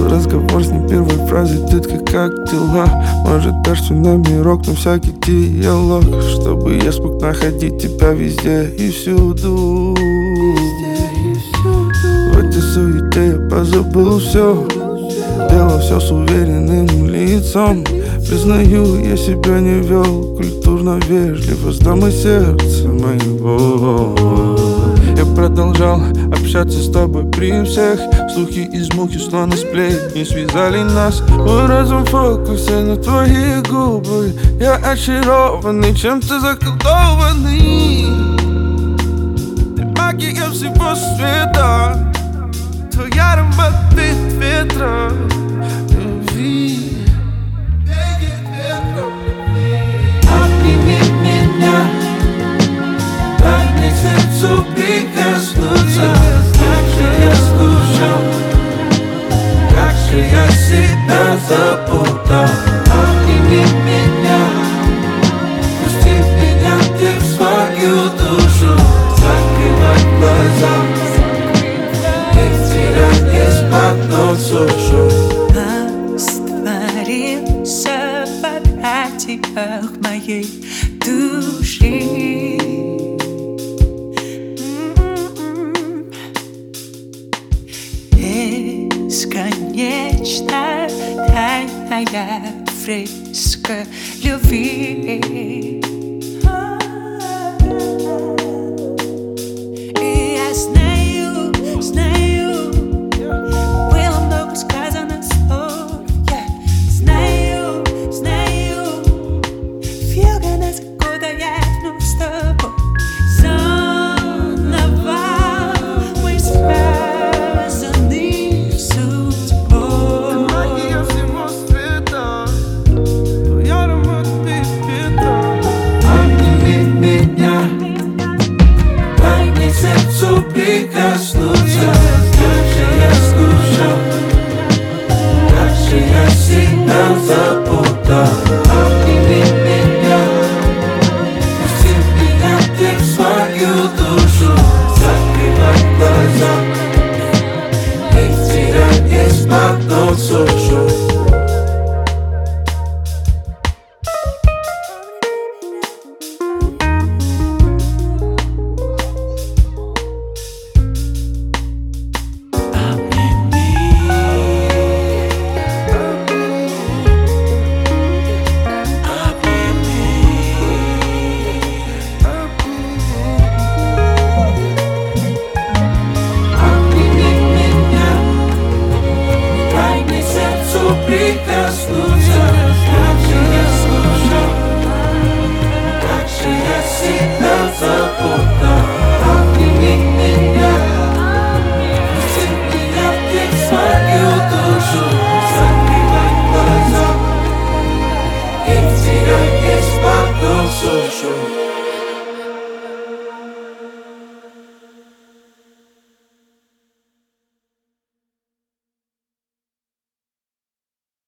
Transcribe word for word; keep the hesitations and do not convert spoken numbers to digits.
разговор с ней первой фразой: детка, как дела? Может, дашь цунами рок на всякий диалог, чтобы я смог находить тебя везде и всюду. В этой суете я позабыл все, делал все с уверенным лицом. Признаю, я себя не вел культурно вежливо с дамой сердца моего. Я продолжал общаться с тобой при всех. Слухи из мухи, словно сплетни, связали нас. Мой разум в фокусе на твои губы. Я очарованный, чем-то заколдованный. Ты магия всего света, твой аромат ветра любви. Обними меня, дай мне к сердцу прикоснуться. Как же я скучал, как же я себя запутал. Обними меня, пусти меня ты в свою душу. Закрывай глаза, их терять из-под ног сушу. Растворился в объятиях моей души. Бесконечно тайная фреска любви. И я знаю, знаю, было много сказано слов. Я знаю, знаю, фига нас года я вновь с тобой. Заново мы связаны судьбой. Ты магия всего света, твой аромат ветра. Обними меня, дай мне к сердцу прикоснуться. Как же я скучал, как же я себя запутал. Обними меня, пусти меня ты в свою душу. Закрывай глаза, их терять из-под ног сушу. Прикоснуться, как же я скучал, как же я себя запутал. Обними меня, пусти меня ты в свою душу. Закрывай глаза, их терять из-под ног сушу.